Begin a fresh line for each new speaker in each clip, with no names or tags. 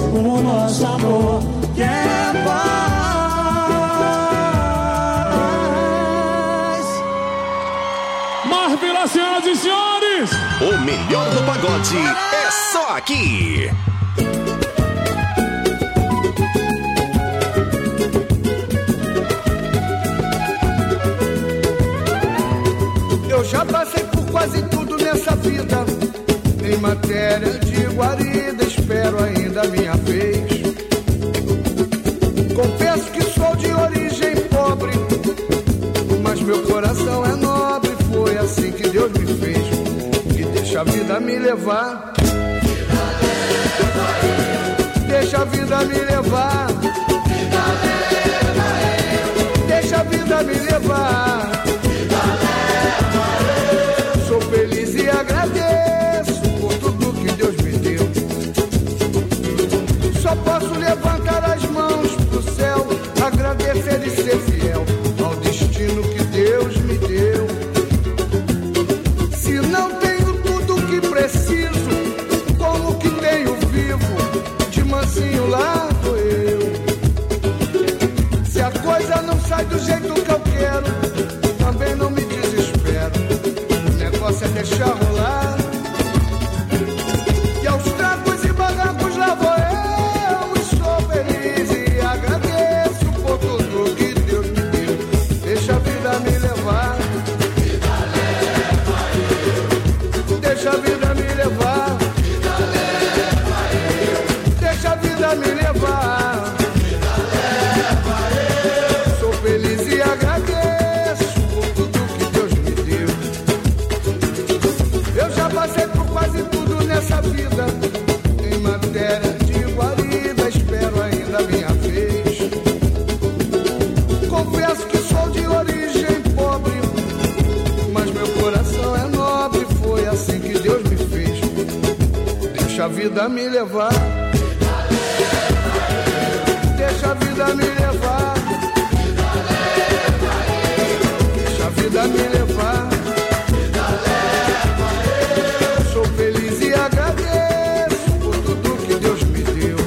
o nosso amor que é paz.
Marvila, senhoras e senhores,
o melhor do pagode é só aqui.
Eu já passei por quase tudo nessa vida. Em matéria de guarida, espero ainda a minha vez. Confesso que sou de origem pobre, mas meu coração é nobre. Foi assim que Deus me fez. E deixa a vida me levar. Deixa a vida me levar. Deixa a vida me levar. Sou feliz e agradeço por tudo que Deus me deu. Só posso levantar as mãos pro céu, agradecer e ser fiel ao destino que Deus me deu. Se não tenho tudo o que preciso, como que tenho vivo, de mansinho lá tô eu. Se a coisa não sai do jeito que eu quero, também não me desespero. É deixar rolar. E aos trancos e barrancos lá vou eu. E sou feliz e agradeço por tudo que Deus me deu. Deixa a vida me levar. Vida leva eu. Deixa a vida me levar. Vida leva eu. Deixa a vida me levar. Vida leva eu. Sou feliz e agradeço por tudo que Deus me deu. Eu já passei por quase tudo nessa vida. Em matéria de guarida, espero ainda a minha vez. Confesso que sou de origem pobre, mas meu coração é nobre. Foi assim que Deus me fez. Deixa a vida me levar. Deixa a vida me levar. Deixa a vida me levar. Sou feliz e agradeço por tudo que Deus me deu.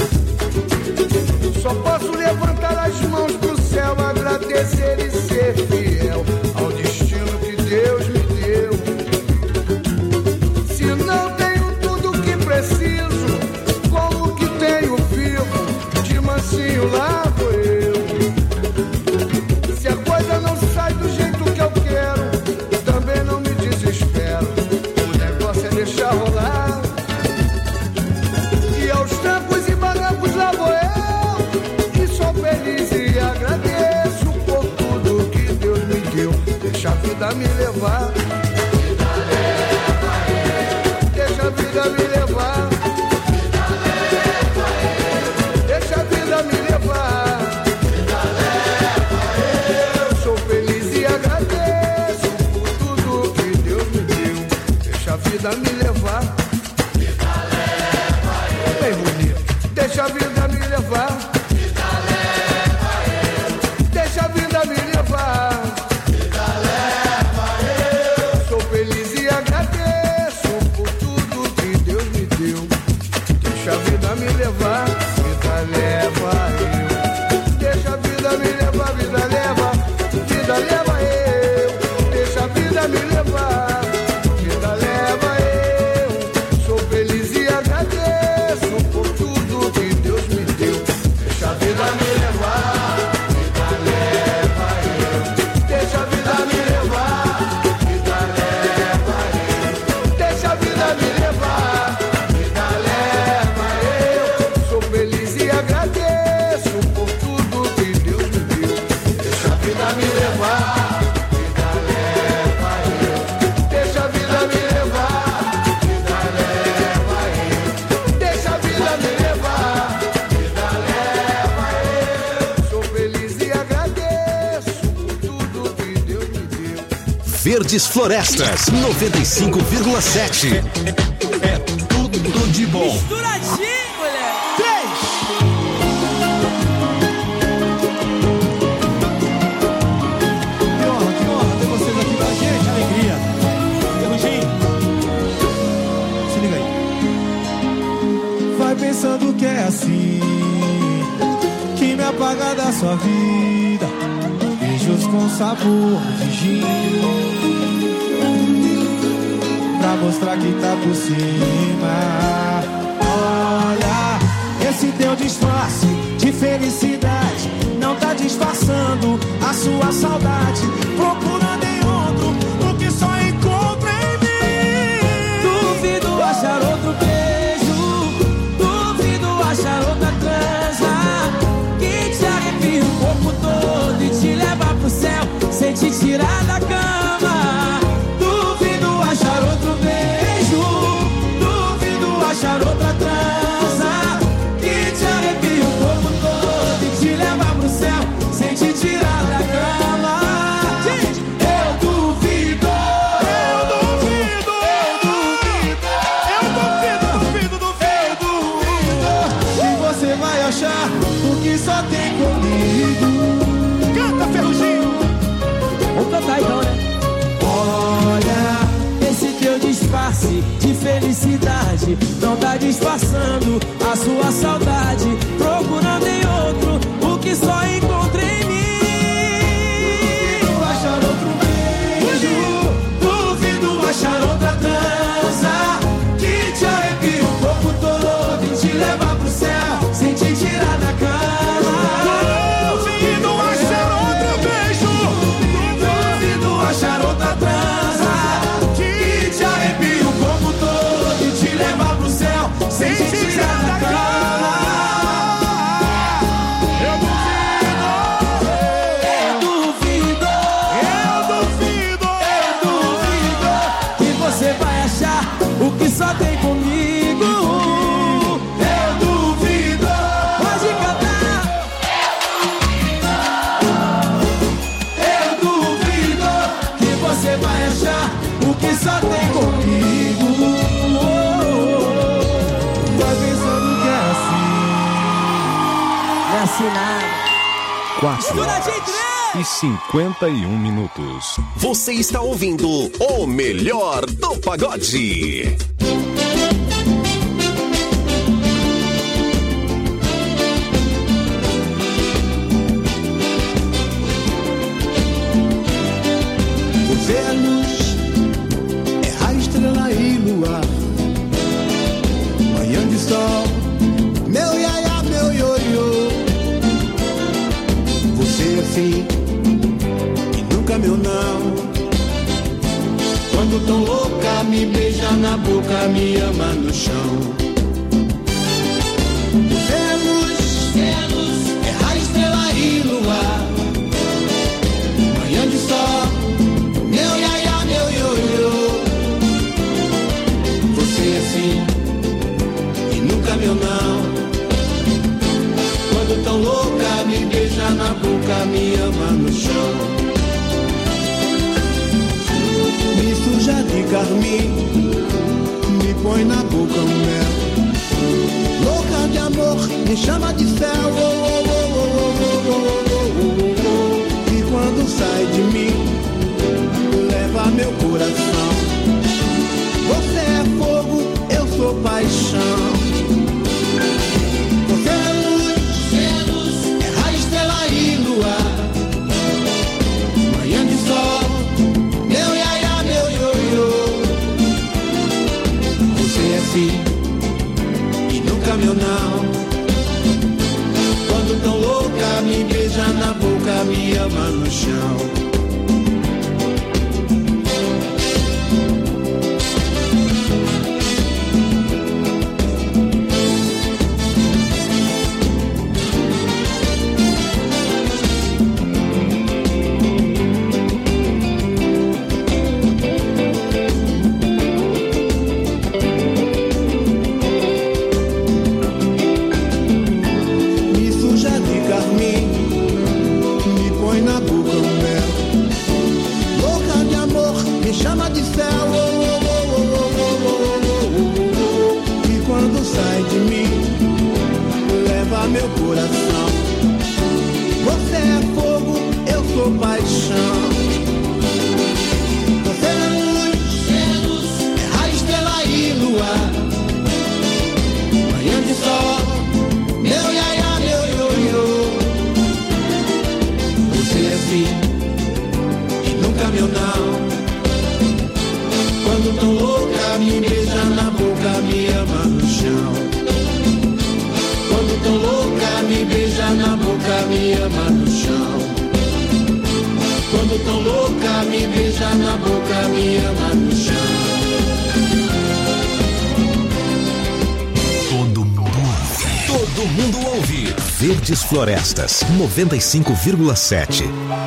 Só posso levantar as mãos pro céu, agradecer e ser fiel ao destino que Deus me deu. Se não tenho tudo o que preciso, como que tenho vivo, de mansinho lá vou eu. Se a coisa não sai do jeito que eu quero, também não me desespero. Deixa rolar. E aos trancos e barrancos lá vou eu. E sou feliz e agradeço por tudo que Deus me deu. Deixa a vida me levar. Vida leva eu. Deixa a vida me levar. Vida leva eu. Deixa a vida me levar. Vida leva eu. Sou feliz e agradeço por tudo que Deus me deu. Deixa a vida me levar. Vida leva eu. Bem bonito. Deixa a vida me levar. Vida leva eu. Deixa a vida me levar. Vida leva eu. Sou feliz e agradeço por tudo que Deus me deu. Deixa a vida me levar. Vida leva eu. Deixa a vida me levar. Vida leva. Vida leva eu. Deixa a vida me levar.
Verdes Florestas 95,7. É tudo de bom.
Misturadinho, moleque.
3. Que honra ter vocês aqui com a gente. Alegria. Ferrugem. Se liga aí. Vai pensando que é assim.
sua vida, beijos com sabor de gin, pra mostrar que tá por cima. Olha, esse teu disfarce de felicidade não tá disfarçando a sua saudade, procurando em outro o que só encontra em mim. Duvido achar outro beijo, duvido achar outra transa que te arrepia o corpo todo e te leva pro céu sem te tirar da cama. Duvido achar outro beijo, duvido achar outra transa que te arrepia o corpo todo e te leva pro céu sem te tirar da cama. Eu duvido, eu duvido, eu duvido, eu duvido, duvido, duvido que você vai achar o que só tem comigo. Canta, Ferruginho! Vamos cantar então, né? Olha, esse teu disfarce de felicidade não tá disfarçando a sua saudade, procurando em outro o que só encontra em mim. Duvido achar outro beijo, duvido achar outra transa que te arrepia o corpo todo e te leva pro céu sem te tirar da cama. Duvido achar outro beijo, duvido achar outra transa que te arrepia o corpo todo e te leva pro céu sem te tirar da cama. Eu duvido, eu duvido, eu duvido que você vai achar o que só tem comigo. Eu duvido, pode cantar. Eu duvido que você vai achar o que só tem comigo. Vai pensando que é assim, não é assim nada.
4h51. Você está ouvindo o melhor do pagode.
Você é a luz, é a estrela e luar, manhã de sol, meu iaia, meu ioiô. Você é sim e nunca meu não. Quando tão louca me beija na boca, me ama no chão. Você é luz, é a estrela e luar, manhã de sol, meu iaia, meu ioiô. Você é sim e nunca meu não. Quando tão louca me beija na boca, me ama no chão. Me suja de carmim, me põe na boca um mel. Louca de amor, me chama de céu. E quando sai de mim, leva meu coração. Você é fogo, eu sou paixão. Você é luz, é a estrela e luar, manhã de sol, meu iaia, meu ioiô. Você é sim e nunca meu não. Quando tão louca me beija na boca, me ama no chão. Meu coração, você é fogo, eu sou paixão. Você é luz, é a estrela e luar, manhã de sol, meu iaia, meu ioiô.
ama no chão. Quando tão louca, me beija na boca, me ama no chão.
Todo mundo ouve. Verdes Florestas, 95,7.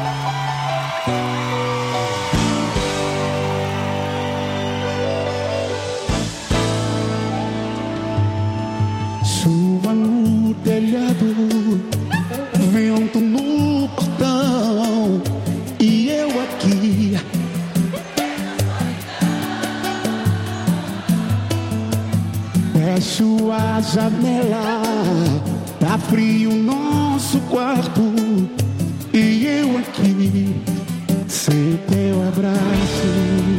Chuva no telhado, vento no portão, e eu aqui. Fecho a janela, tá frio nosso quarto, e eu aqui, sem teu abraço.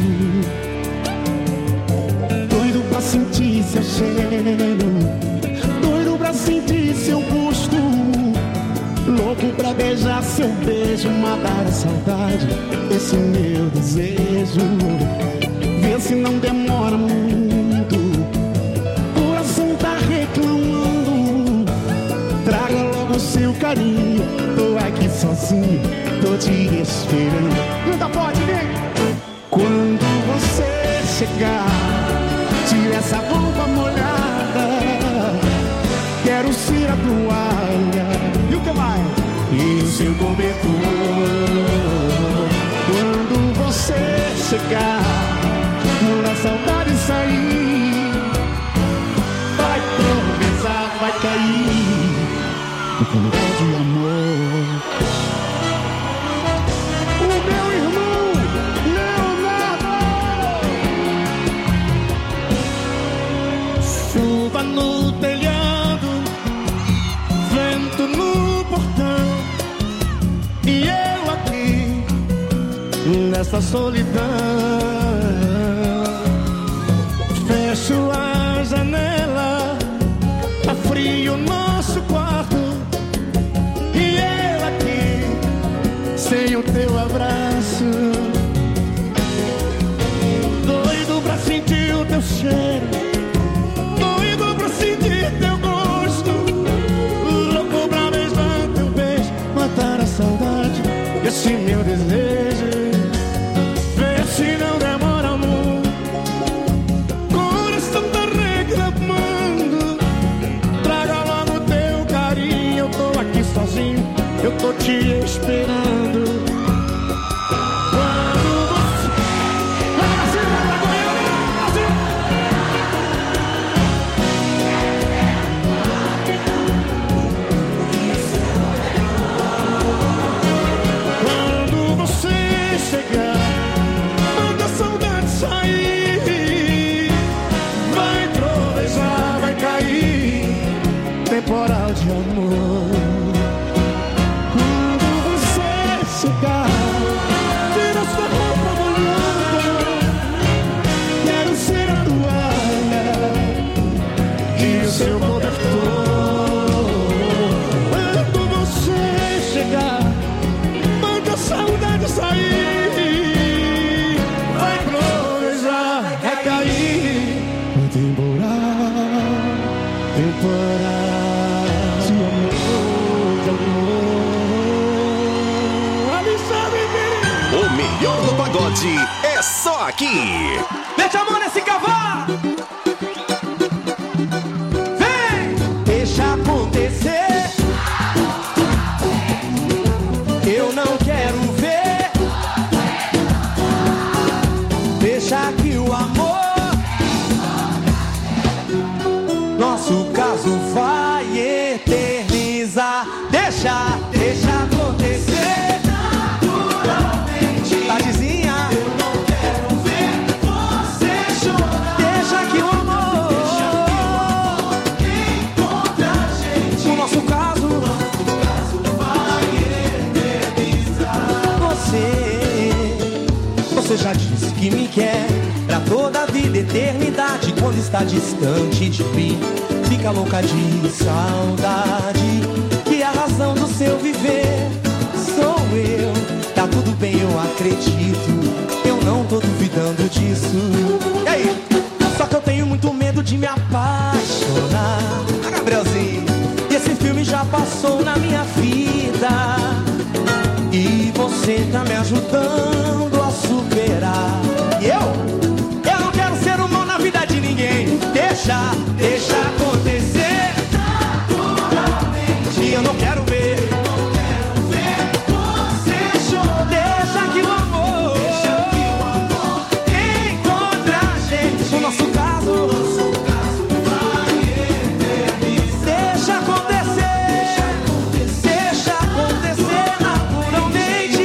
Doido pra sentir seu cheiro, doido pra sentir seu gosto, louco pra beijar seu beijo, matar a saudade, esse meu desejo. Vê se não demora muito, coração tá reclamando. Traga logo seu carinho, tô aqui sozinho, tô te esperando. Não tá forte, vem! Quando você chegar, tira essa roupa molhada, quero ser a toalha, e o que mais? E o seu cobertor. Quando você chegar, quando a saudade sair, vai tropeçar, vai cair no canal de amor. O meu irmão Leonardo. Chuva no telhado, vento no portão, e eu aqui nessa solidão. Fecho a janela, tá frio nosso quarto, e eu aqui sem o teu abraço. Doido pra sentir o teu cheiro, doido pra sentir teu gosto, louco pra beijar teu beijo, matar a saudade, esse meu desejo. Vê se não demora muito, coração tá reclamando. Traga logo teu carinho, eu tô aqui sozinho, eu tô te esperando. Quando você... Quando você chegar, manda a saudade sair, vai trovejar, vai cair temporal de amor. Quando você chegar, tira sua roupa molhada, quero ser a toalha e o seu cobertor. Quando você chegar, manda a saudade sair, vai trovejar, vai cair o temporal, temporal de amor, de amor. Alexandre Querido.
O melhor do pagode é só aqui.
Mete a mão nesse cavalo! Vem!
Deixa acontecer, eu não quero ver. Deixa que o amor, nosso caso vai eternizar. Deixa acontecer naturalmente. Tadizinha, eu não quero ver você chorar. Deixa que o amor encontra a gente. O nosso caso vai eternizar. Você já disse que me quer pra toda a vida, eternidade. Quando está distante de mim, fica louca de saudade. Que a razão do seu viver sou eu. Tá tudo bem, eu acredito, eu não tô duvidando disso. E aí? Só que eu tenho muito medo de me apaixonar. Gabrielzinho, e esse filme já passou na minha vida. você tá me ajudando a superar. E eu não quero ser um mal na vida de ninguém. Deixa acontecer naturalmente. E eu não quero ver você chorar. Deixa que o amor encontre a gente. No nosso caso vai eternizar. Deixa acontecer naturalmente.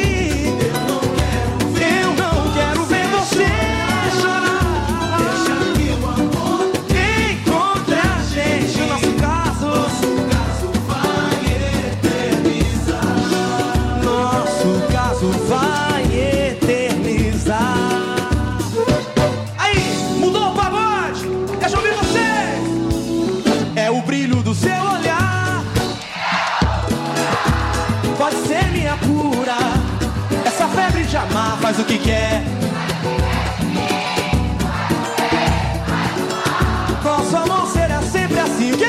Eu não quero ver você chorar. Deixa que o amor encontre a gente. No nosso caso vai eternizar. Nosso caso vai eternizar. Aí, mudou o pagode. Deixa eu ouvir vocês. É o brilho do seu olhar. Pode ser minha cura. Essa febre de amar faz o que quer. Nosso amor será sempre assim. O quê?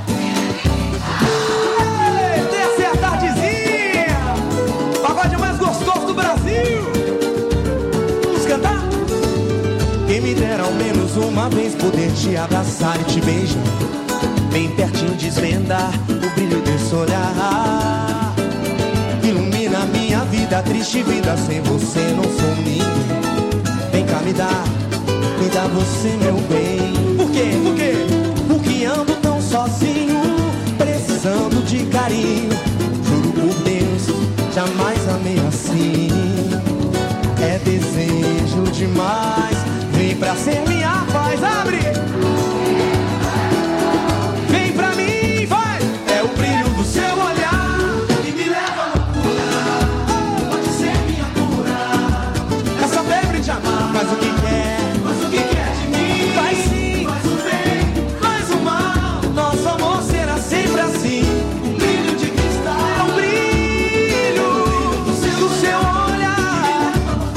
Ei, desce a tardezinha. Pagode mais gostoso do Brasil. Vamos cantar? Quem me dera ao menos uma vez poder te abraçar e te beijar, bem pertinho, desvendar o brilho desse olhar. Ilumina minha vida, triste vida, sem você não sou ninguém. Vem cá, me dá você, meu bem. Por quê? Porque ando tão sozinho, precisando de carinho. Juro por Deus, jamais amei assim. É desejo demais. Vem pra ser minha paz, abre. Vem pra mim, vai. É o brilho do seu olhar que me leva à loucura. Pode ser minha cura. Essa febre de amar faz o que quer. Faz o que quer de mim. Faz sim. Faz o bem, faz o mal. Nosso amor será sempre assim. Um brilho de cristal. É o brilho do seu olhar.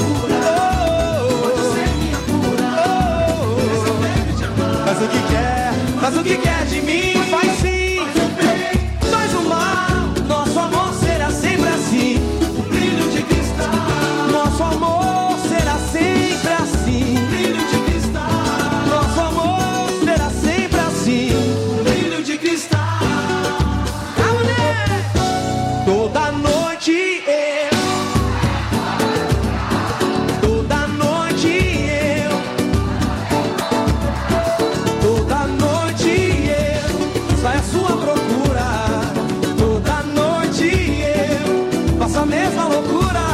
Pode ser minha cura. Essa febre de amar faz o que quer. Faz o que quer de mim. Faz sim. Faz o bem, faz o mal. Nosso amor será sempre assim. Um brilho de cristal. Nosso amor será sempre assim. Um brilho de cristal. Nosso amor será sempre assim. Um brilho de cristal. A mulher. Toda noite eu. Toda noite eu. Toda noite eu saio à sua procura. Toda noite eu faço a mesma loucura.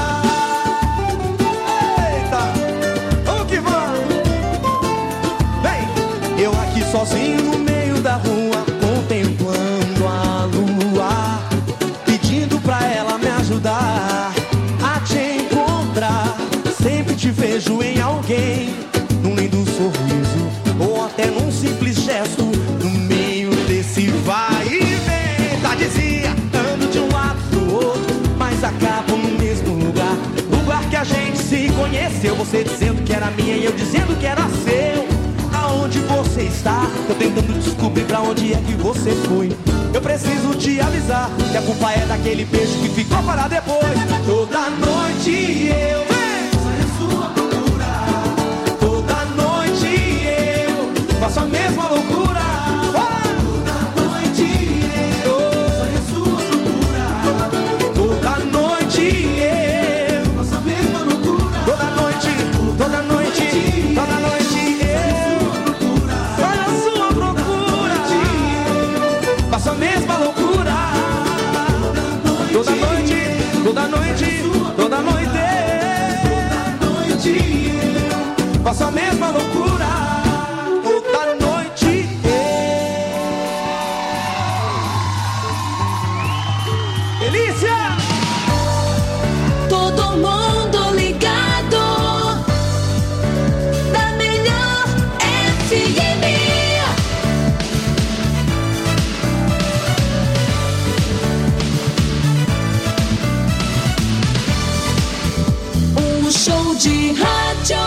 Eita, vamos que vamos. Vem, eu aqui sozinho no meio da rua, contemplando a lua, pedindo pra ela me ajudar a te encontrar. Sempre te vejo em alguém, num lindo sorriso, ou até num simples gesto, no meio desse vai e vem. Tardezinha, ando de um lado pro outro, mas acabo no mesmo lugar. Lugar que a gente se conheceu, você dizendo que era minha e eu dizendo que era seu. Aonde você está? Tô tentando descobrir pra onde é que você foi. Eu preciso te avisar que a culpa é daquele beijo que ficou para depois. Toda noite eu saio à sua procura. Toda noite eu faço a mesma loucura. Toda noite eu saio à sua procura. Toda noite eu faço a mesma loucura. Toda noite eu saio à sua procura. Faço a mesma loucura. Toda noite faço a mesma loucura. Toda noite delícia!
Todo mundo ligado da melhor FM. Um show de rádio.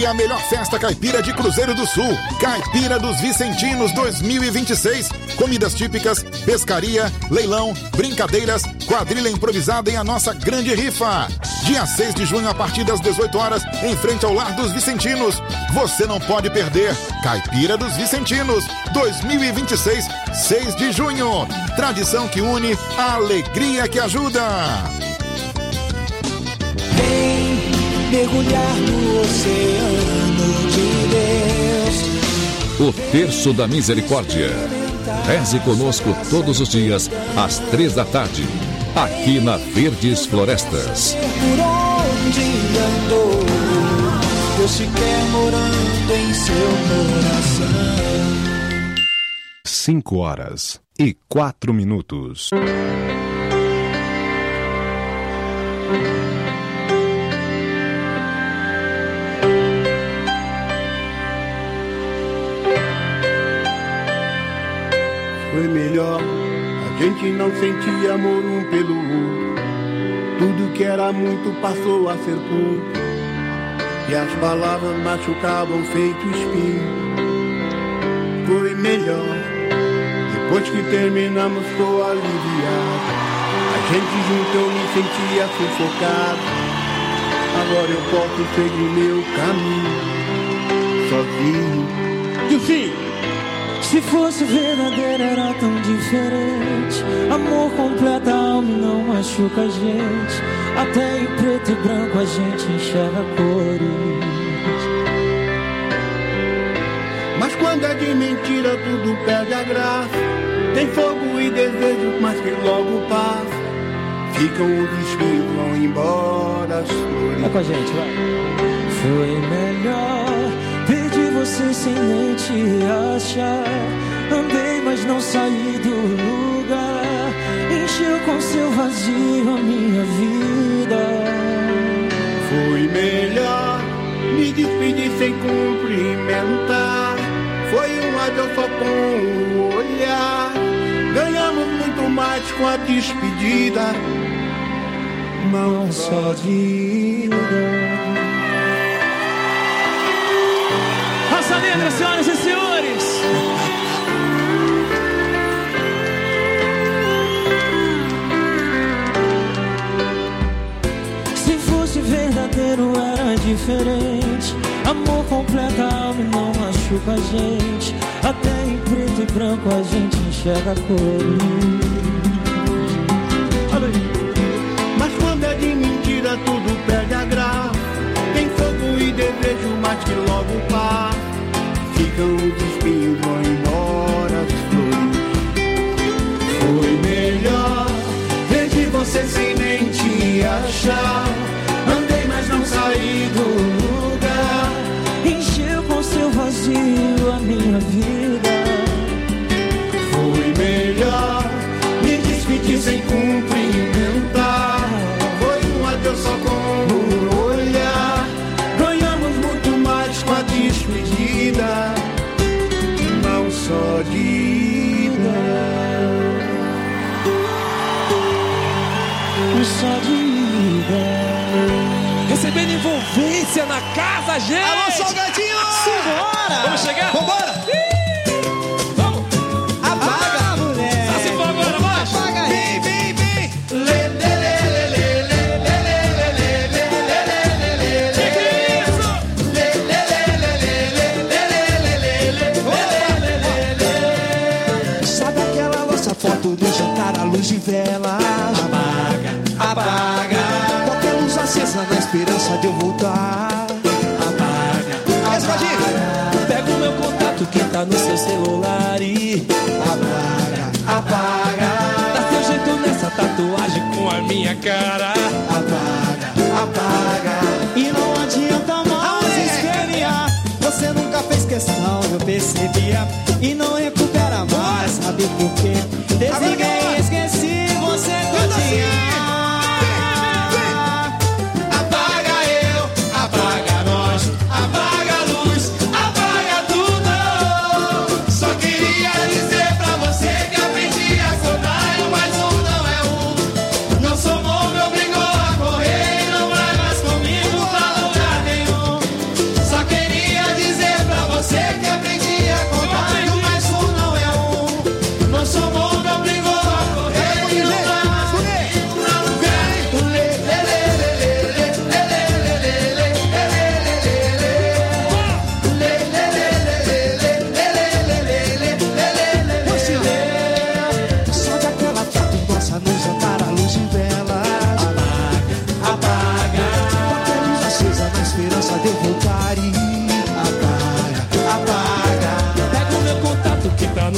a melhor festa caipira de Cruzeiro do Sul. Caipira dos Vicentinos 2026. Comidas típicas, pescaria, leilão, brincadeiras, quadrilha improvisada e a nossa grande rifa. Dia 6 de junho, a partir das 18 horas, em frente ao Lar dos Vicentinos. Você não pode perder. Caipira dos Vicentinos 2026, 6 de junho. Tradição que une, a alegria que ajuda.
Vem mergulhar no oceano de Deus.
O Terço da Misericórdia. Reze conosco todos os dias, às 3 da tarde, aqui na Verdes Florestas.
Por onde andou, Deus se quer morando em seu coração.
5h04.
Foi melhor, a gente não sentia amor um pelo outro. Tudo que era muito passou a ser pouco, e as palavras machucavam feito espinho. Foi melhor, depois que terminamos tô aliviado. A gente junto eu me sentia sufocado. Agora eu posso seguir meu caminho sozinho.
E o fim? Se fosse verdadeiro era tão diferente. Amor completa a alma e não machuca a gente. Até em preto e branco a gente enxerga cores.
Mas quando é de mentira tudo perde a graça. Tem fogo e desejo, mas que logo passa. Ficam os espinhos, vão embora as flores.
É com a gente, vai. Foi melhor perdi você sem nem te achar. Andei, mas não saí do lugar. Encheu com seu vazio a minha vida.
Foi melhor me despedir sem cumprimentar. Foi um adeus só com o olhar. Ganhamos muito mais com a despedida. Não só de ida.
Raça Negra, senhoras e senhores. Se fosse verdadeiro era diferente. Amor completa a alma e não machuca a gente. Até em preto e branco a gente enxerga cores.
Mas quando é de mentira tudo perde a graça. Tem fogo e desejo, mas que logo passa. Ficam os espinhos, vão embora as flores. Foi melhor perdi você sem nem te achar. Andei, mas não saí do lugar.
Encheu com seu vazio a minha vida.
Foi melhor me despedir sem cumprimentar. Foi um adeus só com o olhar. Ganhamos muito mais com a despedida. Não só de ida.
Só de ida.
Recebendo envolvência na casa, gente!
Alô, Salgadinho! Simbora!
Vamos chegar?
Vambora!
Vamos!
Apaga, mulher!
Tá se for agora, mais!
Apaga aí!
Vem, vem, vem!
Sabe aquela nossa foto do jantar à luz de vela? Apaga. Qualquer luz acesa na esperança de eu voltar. Apaga. Pega o meu contato que tá no seu celular e apaga. Dá seu jeito nessa tatuagem com a minha cara. Apaga. E não adianta mais espernear. Você nunca fez questão, eu percebia. E não recupera mais, sabe por quê? Desliguei, esqueci você todinha.
Só quem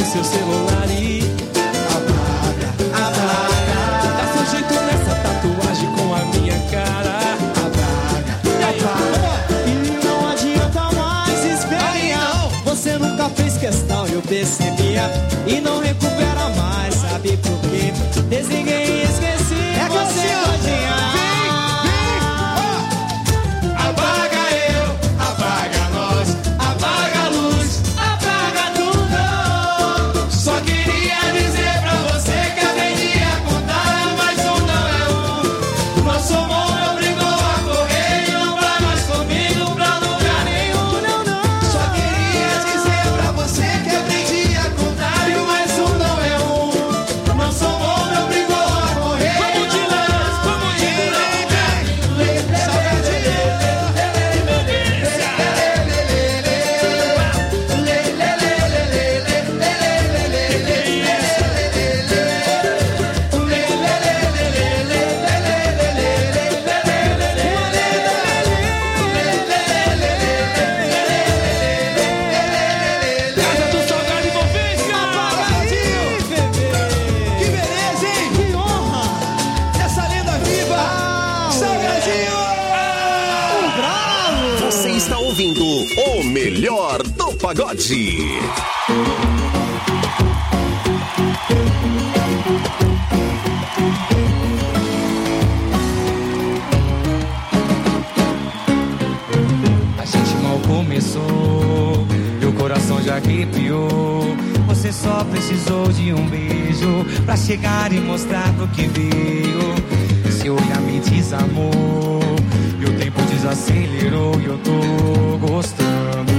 seu celular e apaga. Dá seu jeito nessa tatuagem com a minha cara.
E não adianta mais esperar. Você nunca fez questão, eu percebia. E não recupera mais, sabe por quê? Desliguei e esqueci. É você todinha.
Apaga eu, apaga nós, apaga a luz, apaga tudo. Só queria dizer pra você que aprendi a contar, mas um não é um. Nosso amor me obrigou a correr e não vai mais comigo pra lugar nenhum. Só queria dizer pra você que aprendi a contar, mas um não é um. Nosso amor me obrigou a correr. Vamos de lance, vamos de lance. Casa do Salgado Envolvência!
Que beleza, hein? Que honra! Essa lenda viva! Salgadinho! Bravo!
Você está ouvindo o melhor do pagode.
A gente mal começou, meu coração já arrepiou. Você só precisou de um beijo pra chegar e mostrar pro que veio. Seu olhar me desarmou, meu tempo desacelerou e eu tô gostando.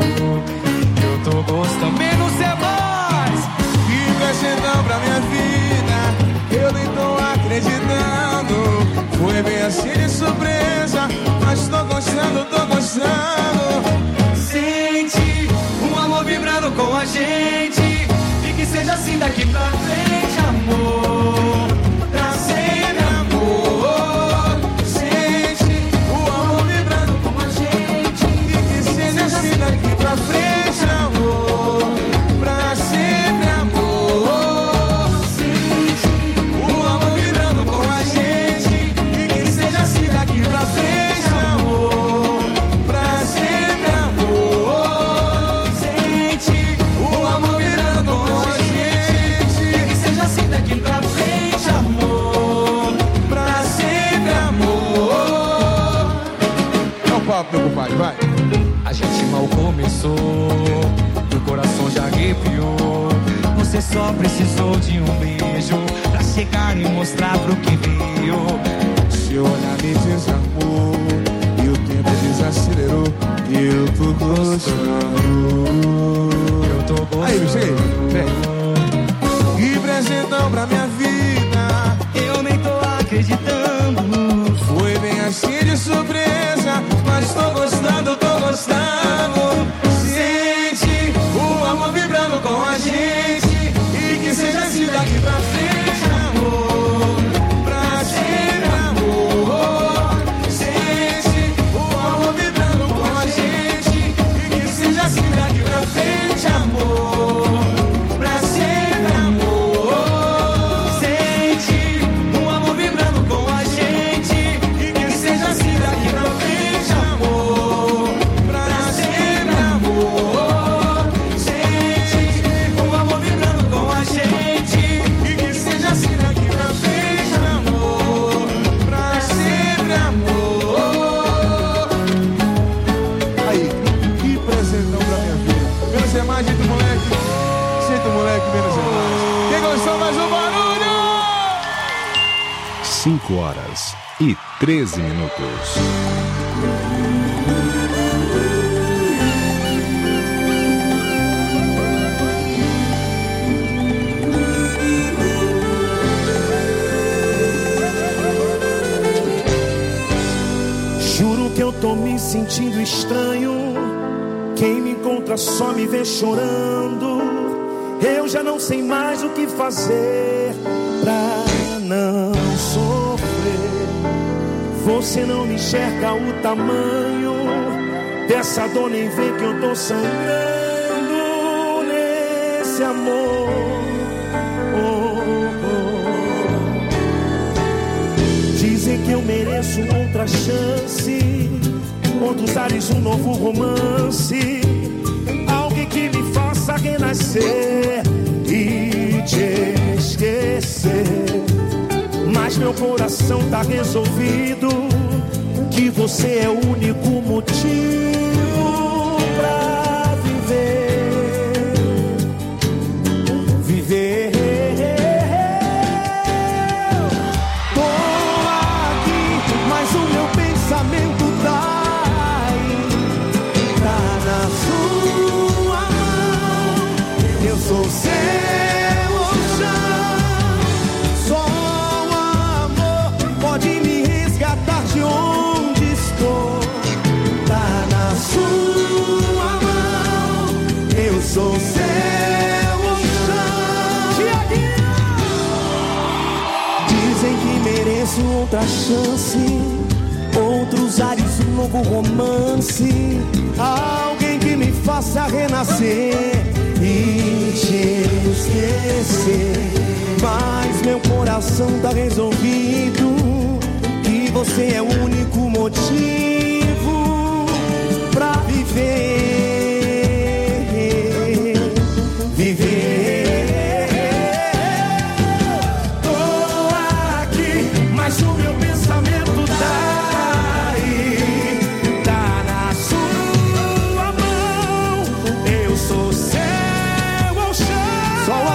Eu tô gostando, menos é mais.
Que gratidão pra minha vida, eu nem tô acreditando. Foi bem assim de surpresa, mas tô gostando, tô gostando.
Sente um amor vibrando com a gente, e que seja assim daqui pra frente, amor. Pra sempre, amor.
Sente o amor vibrando
Com a gente,
e que seja assim daqui pra frente, amor. Pra sempre, amor.
sente
O amor vibrando com a gente e que seja assim daqui pra frente, amor. Pra sempre, amor.
sente
O amor virando com a gente
e que seja assim daqui pra frente, amor.
pra sempre, amor. É o papo, meu compadre, vai.
A gente mal começou, meu coração já arrepiou. Você só precisou de um beijo pra chegar e mostrar pro que veio.
Seu olhar me desarmou e o tempo desacelerou. Eu tô gostando.
Eu tô gostando.
Aí, bicho, aí, vem. Que presentão pra minha vida,
Eu nem tô acreditando.
foi bem assim de surpresa, mas tô gostando, tô gostando. Sente o amor vibrando com a gente e que seja assim daqui pra frente, amor. Pra sempre, amor. Sente o amor vibrando com a gente e que seja assim daqui pra frente, amor. Pra sempre, amor.
Sente um amor vibrando com a gente,
E que seja assim daqui pra frente, amor. Pra sempre, amor.
sente um amor vibrando com a gente.
E que seja assim daqui pra frente, amor. Pra sempre, amor. Aí, que presentão pra minha vida. Menos é mais, jeito moleque. Jeito moleque, menos é mais. Quem gostou, mais um barulho!
5h13.
Juro que eu tô me sentindo estranho. Quem me encontra só me vê chorando. Eu já não sei mais o que fazer pra não sofrer. Você não me enxerga o tamanho dessa dor, nem vê que eu tô sangrando nesse esse amor. Dizem que eu mereço outra chance, outros ares, um novo romance, alguém que me faça renascer e te esquecer. Mas meu coração tá resolvido, que você é o único motivo pra viver. Viver. Tô aqui, mas o meu pensamento tá aí, tá na sua mão. Eu sou seu chão, só o amor pode me resgatar de onde estou. Tá na sua mão, eu sou seu chão. Dizem que mereço outra chance, outros ares, um novo romance, alguém que me faça renascer e te esquecer. Mas meu coração tá resolvido, que você é o único motivo pra viver. Viver. Tô aqui, mas o meu pensamento tá aí, tá na sua mão. Eu sou seu chão. Só o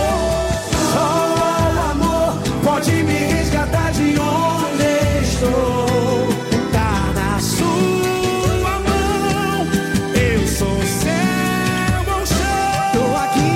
amor pode me resgatar de onde estou. Tá na sua mão, eu sou seu chão. Tô aqui,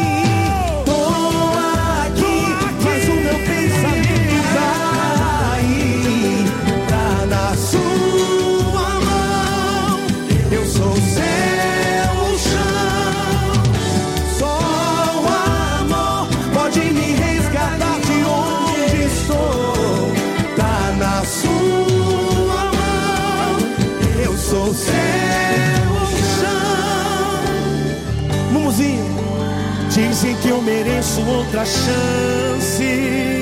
mas o meu pensamento tá aí, tá na sua mão. Eu sou seu chão. Só o amor pode me resgatar de onde estou. Tá na sua mão, eu sou seu chão. Mumuzinho, dizem que eu mereço outra chance.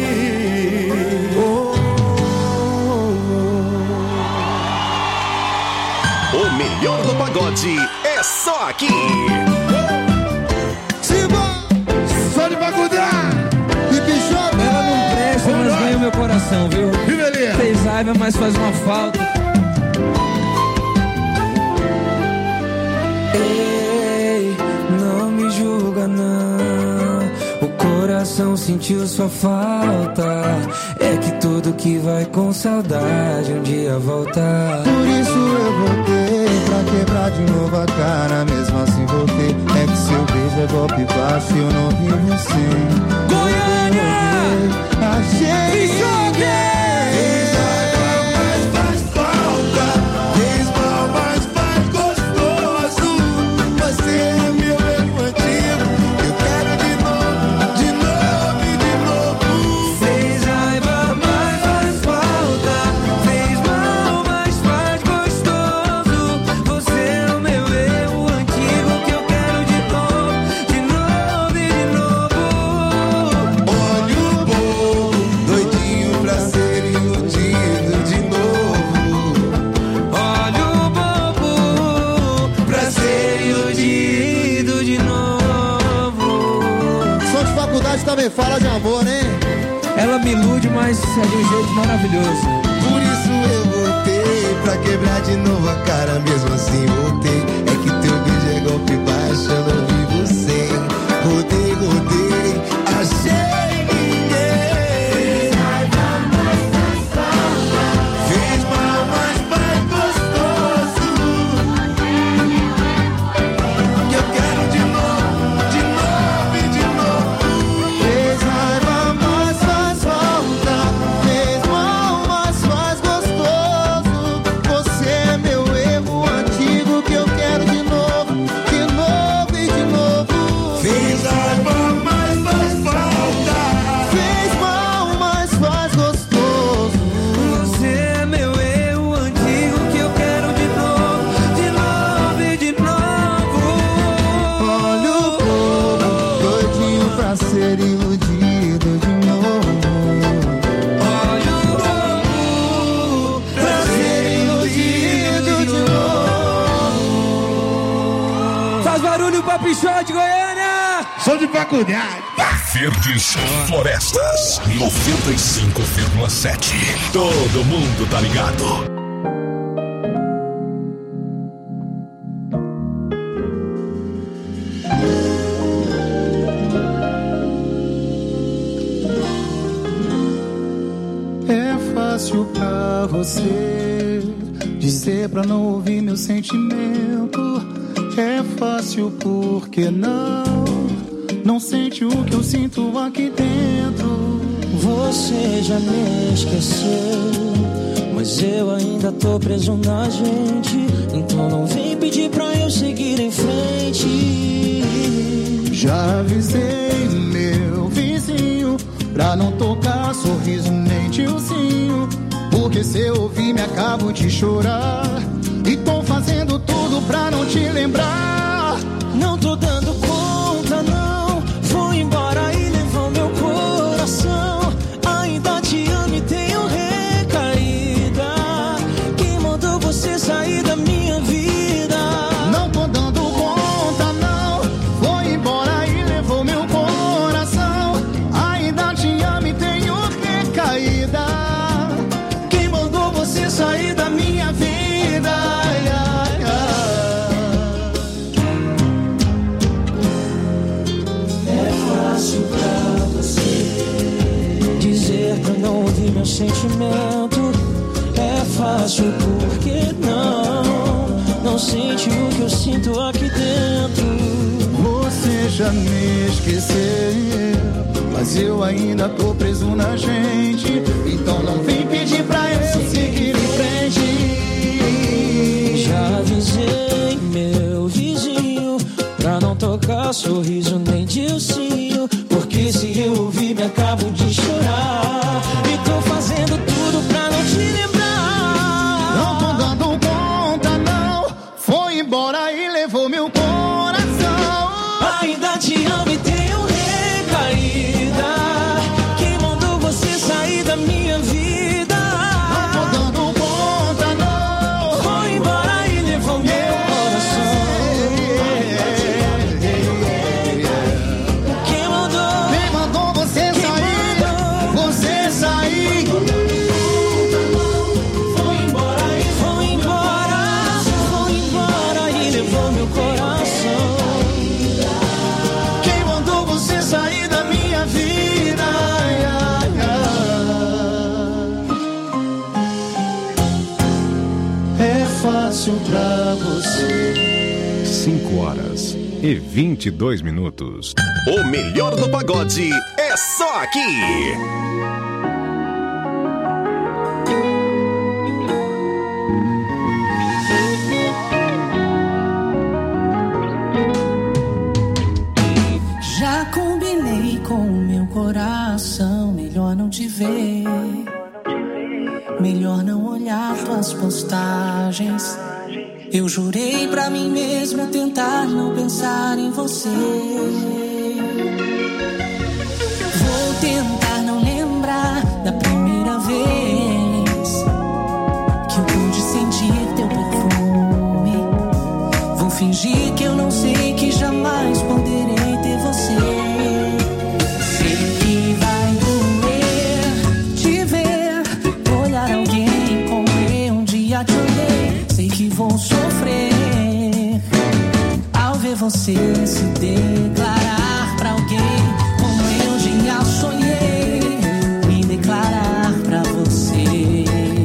O melhor do pagode é só aqui.
Só de bagudar e bichota.
Ela não presta, mas ganha o meu coração, viu? Fez raiva, mas faz uma falta. Ei, não me julga não, o coração sentiu sua falta. É que tudo que vai com saudade um dia volta.
Por isso eu voltei, pra quebrar de novo a cara, mesmo assim voltei. É que seu beijo é golpe baixo e eu não vivo sem.
Goiânia!
Achei que também fala de amor, hein?
Ela me ilude, mas é de um jeito maravilhoso.
Por isso eu voltei, pra quebrar de novo a cara, mesmo assim voltei. É que teu beijo é golpe baixo, eu não vivo sem. Rodei, achei ninguém. Fez mal, mas mais gostoso. Que eu quero de novo e de novo. Fez raiva, mas faz falta. Fez mal, mas faz gostoso. Você é meu erro antigo, que eu quero de novo, de novo.
Som do Papichó de Goiânia.
Som de faculdade.
Verdes Florestas 95,7. Todo mundo tá ligado.
É fácil pra você dizer pra não ouvir meu sentimento. É fácil porque não sente o que eu sinto aqui dentro.
Você já me esqueceu, mas eu ainda tô preso na gente. Então não vem pedir pra eu seguir em frente.
Já avisei meu vizinho pra não tocar sorriso nem tiozinho, porque se eu ouvir me acabo de chorar. E tô fazendo tudo pra não te lembrar.
Não tô dando conta não, vou embora e levou meu coração. Ainda te amo e tenho recaída. Quem mandou você sair da minha vida?
Não tô dando conta não, vou embora e levou meu coração. Ainda te amo e tenho recaída.
Quem mandou você sair da minha vida? Pra não ouvir meu sentimento. É fácil porque não sente o que eu sinto aqui dentro.
Você já me esqueceu, mas eu ainda tô preso na gente. Então não vem pedir pra eu seguir em frente.
Já avisei meu vizinho pra não tocar sorriso nem dilcinho, porque se eu ouvir me acabo de chorar. E tô fazendo tudo pra não te lembrar.
Não tô dando conta não, foi embora e levou meu coração.
Ainda te amo e tenho recaída. Quem mandou você sair da minha vida?
Não tô dando conta não,
foi embora e levou meu coração. Quem mandou você sair? Foi embora e levou meu coração. Quem mandou você sair da minha vida?
É fácil pra você.
5h22.
O melhor do pagode é só aqui.
Já combinei com o meu coração, melhor não te ver, melhor não olhar tuas postagens. Eu jurei pra mim mesmo tentar não pensar em você. Vou tentar não lembrar da primeira vez que eu pude sentir teu perfume. Vou fingir que eu não sei, que jamais poderei ter você. Sei que vai doer te ver, olhar alguém como eu um dia te olhei. Sei que vou sofrer ao ver você se declarar pra alguém como eu já sonhei. Me declarar pra você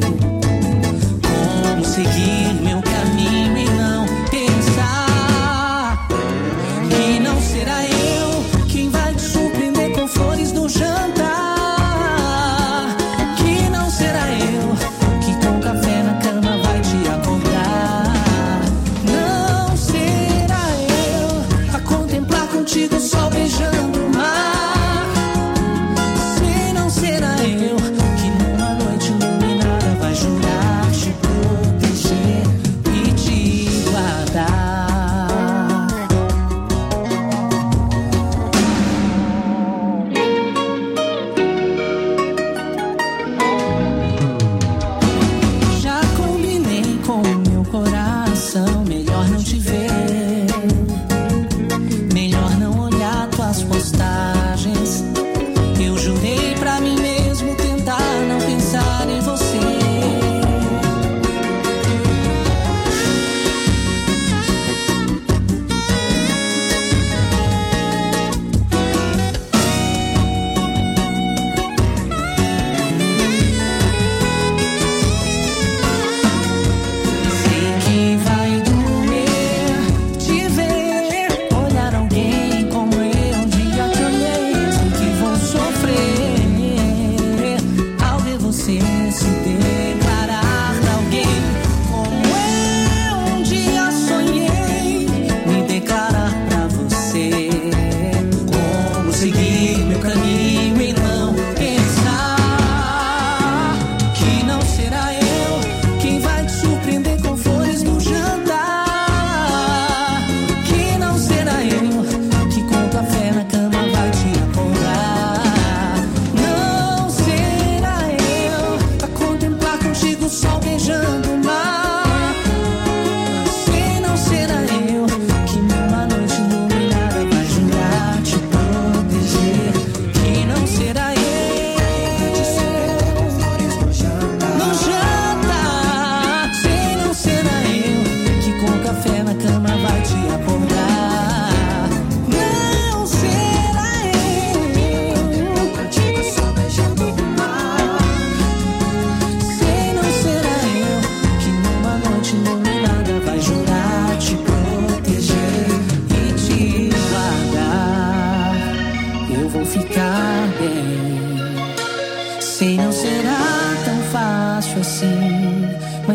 como seguir meu caminho e não pensar que não será eu quem vai te surpreender com flores no jantar. Que não será eu que com café na cama vai te acordar. Não será eu a contemplar contigo o sol beijando o mar. Se não será eu que numa noite iluminada vai jurar te proteger e te guardar.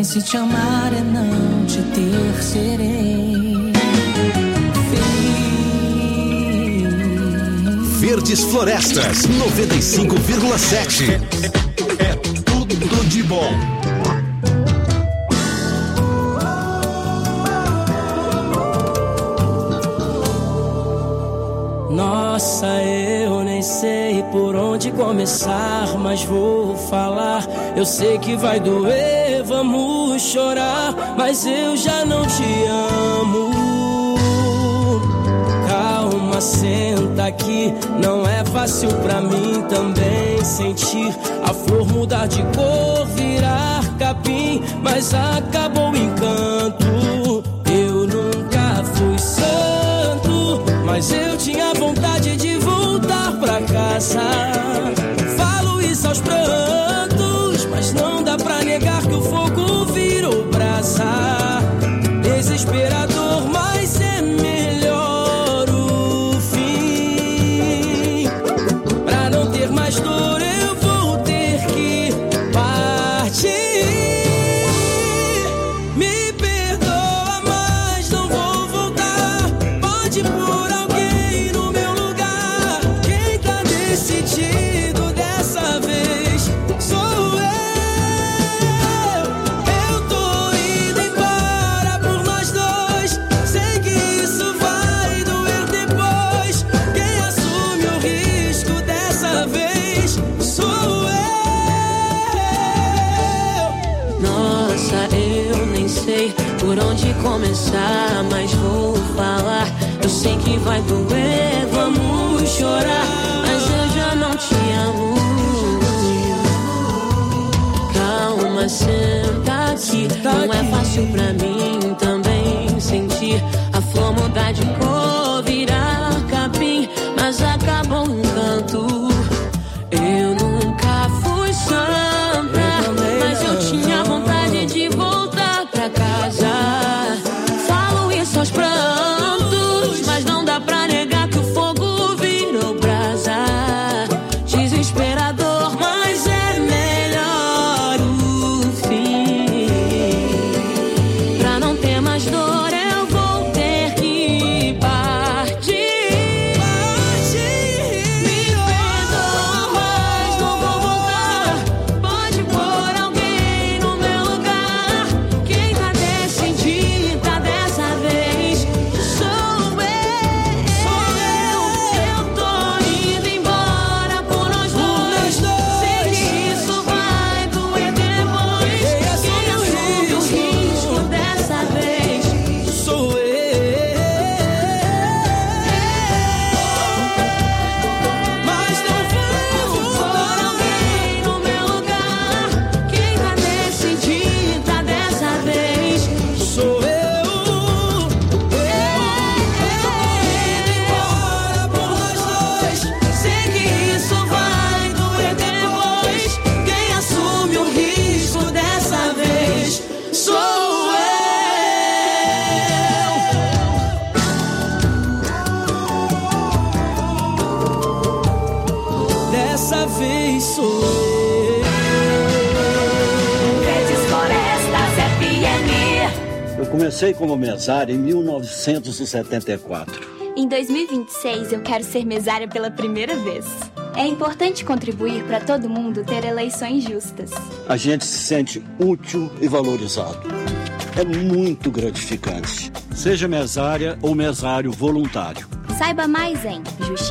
Mas se te amar é não te ter, serei feliz.
Verdes Florestas 95,7.
É tudo de bom.
Nossa, eu nem sei por onde começar, mas vou falar. Eu sei que vai doer, vamos chorar, mas eu já não te amo. Calma, senta aqui, não é fácil pra mim também sentir a flor mudar de cor, virar capim, mas acabou o encanto. Eu nunca fui santo, mas eu tinha vontade de voltar pra casa. Falo isso aos prantos, mas não dá pra negar que o fogo virou brasa. Desesperador, mas é melhor o fim. Pra não ter mais dor eu vou ter que partir. Me perdoa, mas não vou voltar. Pode pôr alguém no meu lugar. Quem tá decidido dessa vez sou eu. Eu tô indo embora por nós dois. Sei que isso vai doer depois. Quem assume o risco dessa vez sou eu.
Nossa, eu nem sei por onde começar, mas vou falar. Eu sei que vai doer, vamos chorar, mas eu já não te amo. Calma, senta aqui, não é fácil pra mim também sentir a flor mudar de cor, virar capim, mas acabou o encanto. Eu nunca fui santa, mas eu tinha vontade de voltar pra casa. Falo isso aos prantos, mas não dá pra negar que o fogo virou brasa. Desesperador, mas é melhor o fim. Pra não ter mais dor eu vou ter que partir. Me perdoa, mas não vou voltar. Pode pôr alguém no meu lugar. Quem tá decidida dessa vez sou eu. Eu tô indo embora por nós dois. Sei que isso vai doer depois. Quem assume o risco dessa vez
Sou eu. Mas não vou
pôr
voltar.
alguém no meu lugar. Quem tá decidida dessa vez
Sou eu.
embora por nós dois. Sei que isso vai doer depois.
Quem assume o risco dessa vez sou eu. Dessa vez sou eu.
Verdes Florestas FM.
Eu comecei como mesário em 1974.
Em 2026, eu quero ser mesária pela primeira vez. É importante contribuir para todo mundo ter eleições justas.
A gente se sente útil e valorizado. É muito gratificante. Seja mesária ou mesário voluntário.
Saiba mais em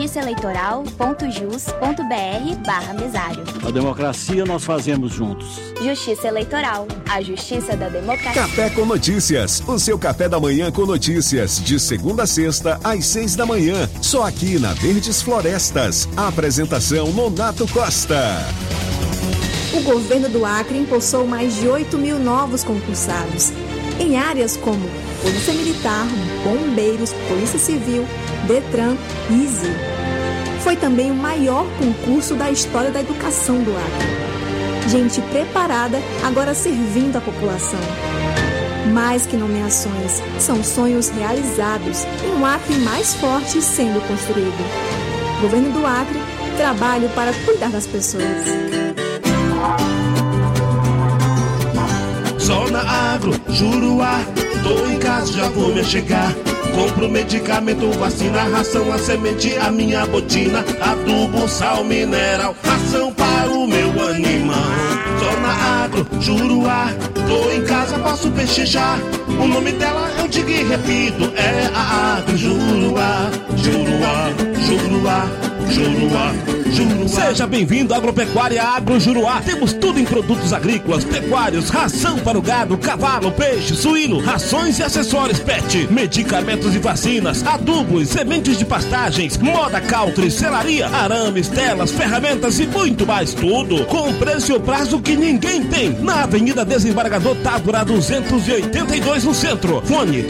justiçaeleitoral.jus.br/mesário.
A democracia nós fazemos juntos.
Justiça Eleitoral, a justiça da democracia.
Café com Notícias, o seu café da manhã com notícias, de segunda a sexta, às 6 da manhã, só aqui na Verdes Florestas. Apresentação Nonato Costa.
O governo do Acre impulsou mais de 8 mil novos concursados, em áreas como Polícia Militar, Bombeiros, Polícia Civil, Detran e ISI. Foi também o maior concurso da história da educação do Acre. Gente preparada, agora servindo a população. Mais que nomeações, são sonhos realizados e um Acre mais forte sendo construído. Governo do Acre, trabalho para cuidar das pessoas.
Zona Agro, Juruá, tô em casa, já vou me chegar. Compro medicamento, vacina, ração, a semente, a minha botina, adubo, sal, mineral, ração para o meu animal. Zona Agro, Juruá, tô em casa, posso pechinchar. O nome dela eu digo e repito, é a Agro Juruá, Juruá, Juruá, Juruá, Juruá. Seja bem-vindo à Agropecuária Agro Juruá. Temos tudo em produtos agrícolas, pecuários, ração para o gado, cavalo, peixe, suíno, rações e acessórios pet, medicamentos e vacinas, adubos, sementes de pastagens, moda country, selaria, arames, telas, ferramentas e muito mais. Tudo com preço e prazo que ninguém tem. Na Avenida Desembargador Távora 282 no centro. Fone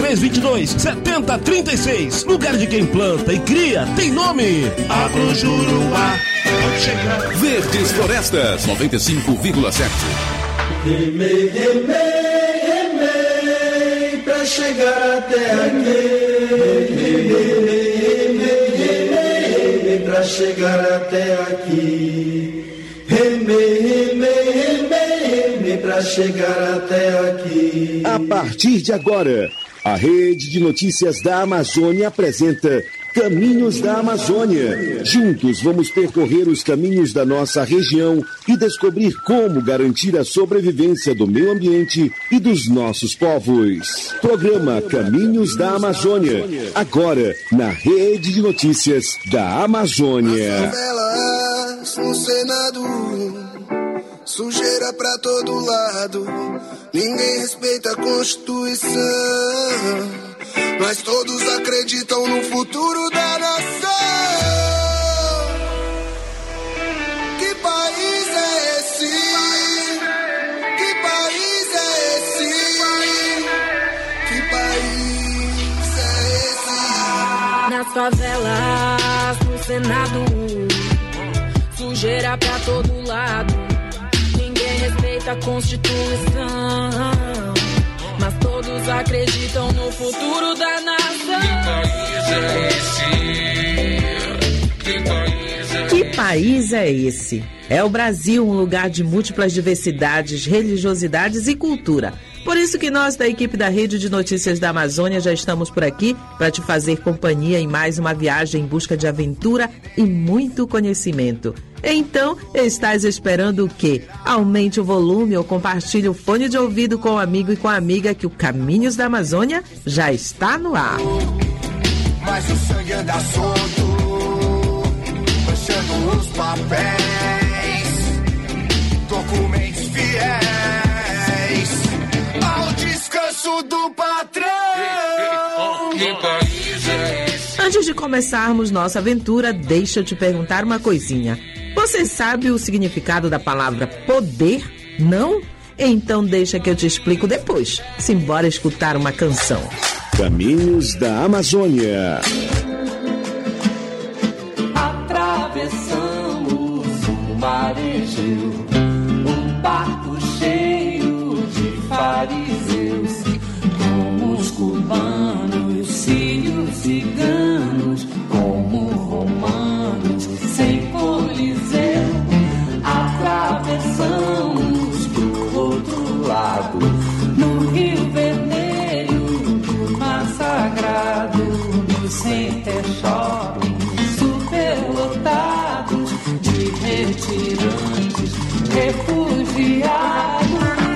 3322-7036. Lugar de quem planta e cria tem nome. Agro Juruá.
Verdes Florestas 95,7.
Remei, remei, remei pra chegar até aqui. Remei, remei, remei pra chegar até aqui. Remei, remei, remei pra chegar até aqui.
A partir de agora, a Rede de Notícias da Amazônia apresenta Caminhos da Amazônia. Juntos vamos percorrer os caminhos da nossa região e descobrir como garantir a sobrevivência do meio ambiente e dos nossos povos. Programa Caminhos da Amazônia, agora na Rede de Notícias da Amazônia.
Favelas no Senado, sujeira pra todo lado, ninguém respeita a Constituição, mas todos acreditam no futuro da nação. Que país é esse? Que país é esse? Que país é esse?
Nas favelas, no Senado, sujeira pra todo lado, ninguém respeita a Constituição, mas todos acreditam no futuro da nação.
Que país é esse?
Que país é esse? É o Brasil, um lugar de múltiplas diversidades, religiosidades e cultura. Por isso que nós, da equipe da Rede de Notícias da Amazônia, já estamos por aqui para te fazer companhia em mais uma viagem em busca de aventura e muito conhecimento. Então, estás esperando o quê? Aumente o volume ou compartilhe o fone de ouvido com o amigo e com a amiga que o Caminhos da Amazônia já está no ar.
Mas o sangue anda solto, manchando os papéis, documentos fiéis ao descanso do patrão. Que país é esse?
Antes de começarmos nossa aventura, deixa eu te perguntar uma coisinha. Você sabe o significado da palavra poder? Não? Então deixa que eu te explico depois. Simbora escutar uma canção.
Caminhos da Amazônia.
Atravessamos o marejeu, um barco cheio de fariseus, como os cubanos, sírios, ciganos, como romanos, sem coliseu. Atravessamos pro outro lado, no Rio Vermelho, do Mar Sagrado, no Center Shopping, superlotados de retirantes, refugiados.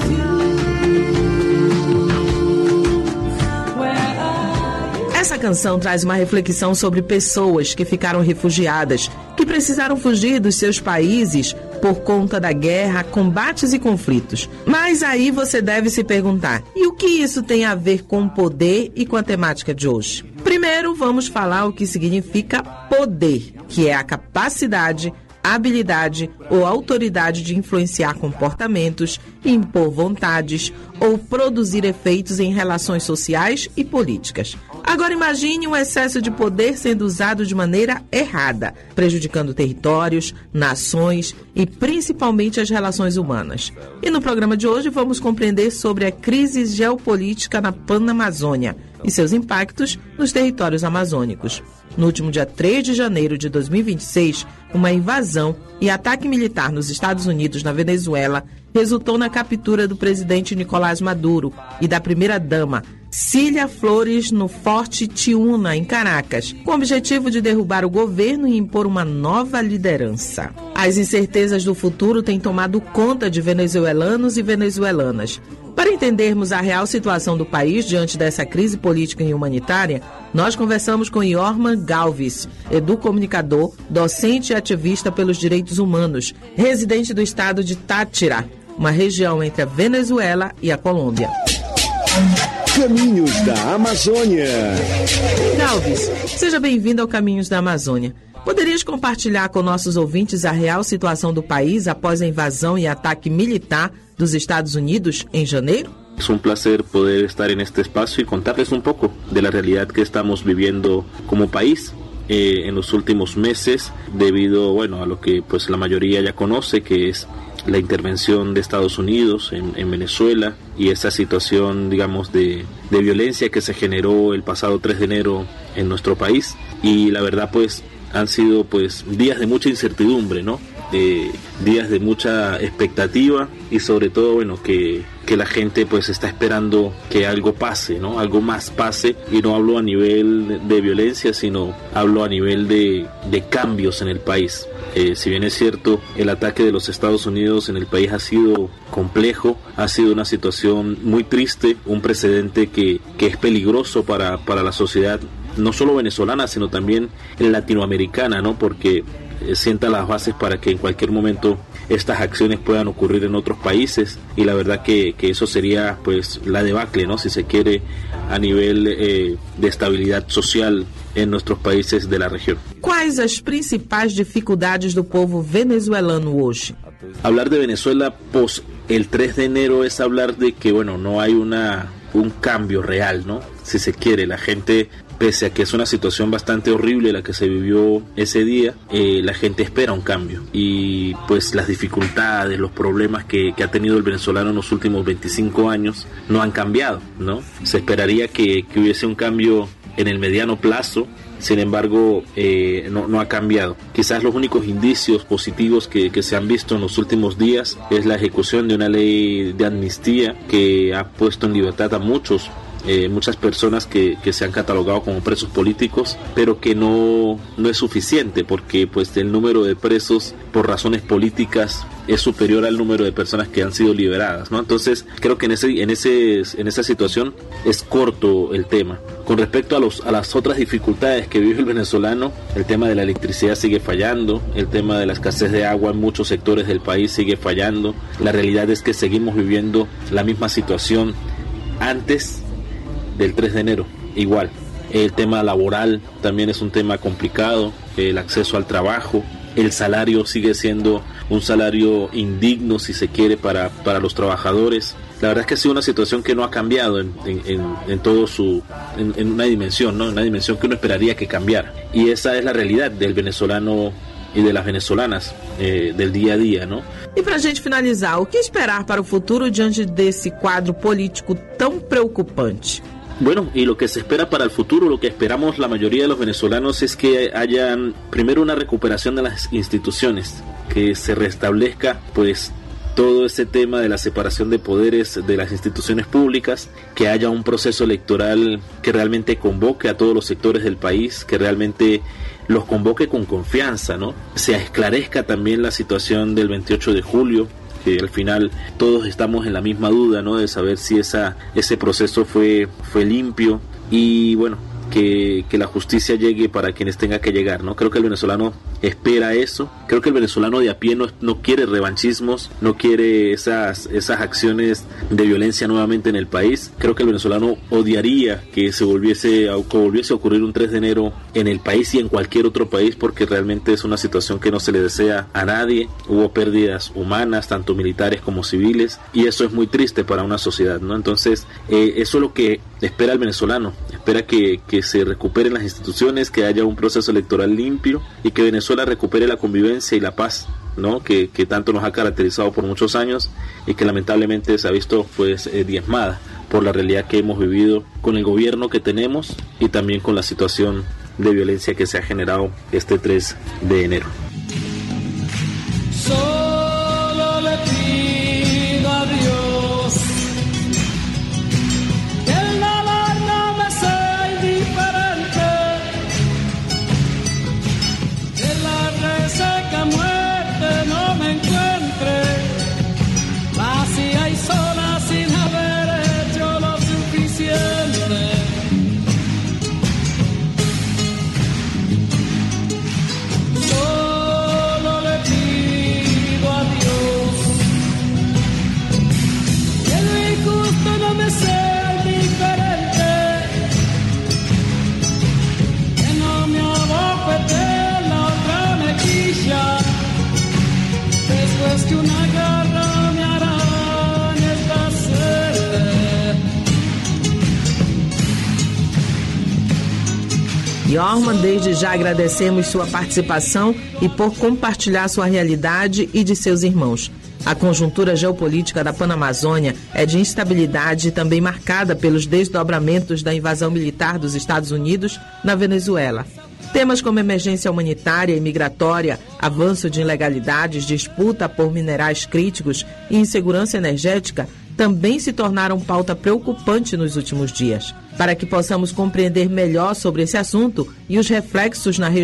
Essa canção traz uma reflexão sobre pessoas que ficaram refugiadas, que precisaram fugir dos seus países por conta da guerra, combates e conflitos. Mas aí você deve se perguntar, e o que isso tem a ver com o poder e com a temática de hoje? Primeiro, vamos falar o que significa poder, que é a capacidade, habilidade ou autoridade de influenciar comportamentos, impor vontades ou produzir efeitos em relações sociais e políticas. Agora imagine um excesso de poder sendo usado de maneira errada, prejudicando territórios, nações e principalmente as relações humanas. E no programa de hoje vamos compreender sobre a crise geopolítica na Panamazônia e seus impactos nos territórios amazônicos. No último dia 3 de janeiro de 2026, uma invasão e ataque militar nos Estados Unidos na Venezuela resultou na captura do presidente Nicolás Maduro e da primeira-dama Cília Flores no Forte Tiúna, em Caracas, com o objetivo de derrubar o governo e impor uma nova liderança. As incertezas do futuro têm tomado conta de venezuelanos e venezuelanas. Para entendermos a real situação do país diante dessa crise política e humanitária, nós conversamos com Yorman Galvis, educomunicador, docente e ativista pelos direitos humanos, residente do estado de Táchira, uma região entre a Venezuela e a Colômbia.
Caminhos da Amazônia.
Galvis, seja bem-vindo ao Caminhos da Amazônia. Poderias compartilhar com nossos ouvintes a real situação do país após a invasão e ataque militar dos Estados Unidos em janeiro?
Es un placer poder estar en este espacio y contarles un poco de la realidad que estamos viviendo como país en los últimos meses, debido a lo que pues la mayoría ya conoce, que es la intervención de Estados Unidos en Venezuela y esa situación, digamos, de violencia que se generó el pasado 3 de enero en nuestro país. Y la verdad, pues, han sido pues días de mucha incertidumbre, ¿no? Días de mucha expectativa y sobre todo, que la gente pues está esperando que algo pase, ¿no? Algo más pase, y no hablo a nivel de violencia, sino hablo a nivel de cambios en el país. Si bien es cierto, el ataque de los Estados Unidos en el país ha sido complejo, ha sido una situación muy triste, un precedente que es peligroso para la sociedad, no solo venezolana, sino también latinoamericana, ¿no? Porque sienta las bases para que en cualquier momento estas acciones puedan ocurrir en otros países, y la verdad que eso sería pues la debacle, ¿no? Si se quiere, a nivel de estabilidad social en nuestros países de la región.
Quais as principais dificuldades do povo venezuelano hoje?
Hablar de Venezuela pos el 3 de enero es hablar de que no hay un cambio real, ¿no? Si se quiere, la gente, pese a que es una situación bastante horrible la que se vivió ese día, la gente espera un cambio, y pues las dificultades, los problemas que ha tenido el venezolano en los últimos 25 años no han cambiado, ¿no? Se esperaría que hubiese un cambio en el mediano plazo. Sin embargo, no ha cambiado. Quizás los únicos indicios positivos que se han visto en los últimos días es la ejecución de una ley de amnistía que ha puesto en libertad a muchas personas que se han catalogado como presos políticos, pero que no es suficiente, porque pues el número de presos por razones políticas es superior al número de personas que han sido liberadas, ¿no? Entonces creo que en esa situación es corto el tema. Con respecto a las otras dificultades que vive el venezolano, el tema de la electricidad sigue fallando, el tema de la escasez de agua en muchos sectores del país sigue fallando. La realidad es que seguimos viviendo la misma situación antes del 3 de enero, igual. El tema laboral también es un tema complicado, el acceso al trabajo, el salario sigue siendo un salario indigno, si se quiere, para los trabajadores. La verdad es que ha sido una situación que no ha cambiado en una dimensión, ¿no? En una dimensión que uno esperaría que cambiara. Y esa es la realidad del venezolano e de las venezolanas del dia a dia, não?
E para a gente finalizar, o que esperar para o futuro diante desse quadro político tão preocupante?
Bueno, y lo que se espera para el futuro, lo que esperamos la mayoría de los venezolanos es que haya primero una recuperación de las instituciones, que se restablezca pues todo ese tema de la separación de poderes de las instituciones públicas, que haya un proceso electoral que realmente convoque a todos los sectores del país, que realmente los convoque con confianza, ¿no? Se esclarezca también la situación del 28 de julio, que al final todos estamos en la misma duda, ¿no? De saber si ese proceso fue limpio, y bueno, que la justicia llegue para quienes tenga que llegar, ¿no? Creo que el venezolano espera eso. Creo que el venezolano de a pie no quiere revanchismos, no quiere esas acciones de violencia nuevamente en el país. Creo que el venezolano odiaría que volviese a ocurrir un 3 de enero en el país y en cualquier otro país, porque realmente es una situación que no se le desea a nadie. Hubo pérdidas humanas, tanto militares como civiles, y eso es muy triste para una sociedad, ¿no? Entonces, eso es lo que espera el venezolano. Espera que se recuperen las instituciones, que haya un proceso electoral limpio y que Venezuela recupere la convivencia y la paz, ¿no? Que tanto nos ha caracterizado por muchos años y que lamentablemente se ha visto pues diezmada por la realidad que hemos vivido con el gobierno que tenemos y también con la situación de violencia que se ha generado este 3 de enero.
Solo le pido
Yorman, desde já agradecemos sua participação e por compartilhar sua realidade e de seus irmãos. A conjuntura geopolítica da Panamazônia é de instabilidade e também marcada pelos desdobramentos da invasão militar dos Estados Unidos na Venezuela. Temas como emergência humanitária e migratória, avanço de ilegalidades, disputa por minerais críticos e insegurança energética também se tornaram pauta preocupante nos últimos dias. Para que possamos compreender melhor sobre esse assunto e os reflexos na região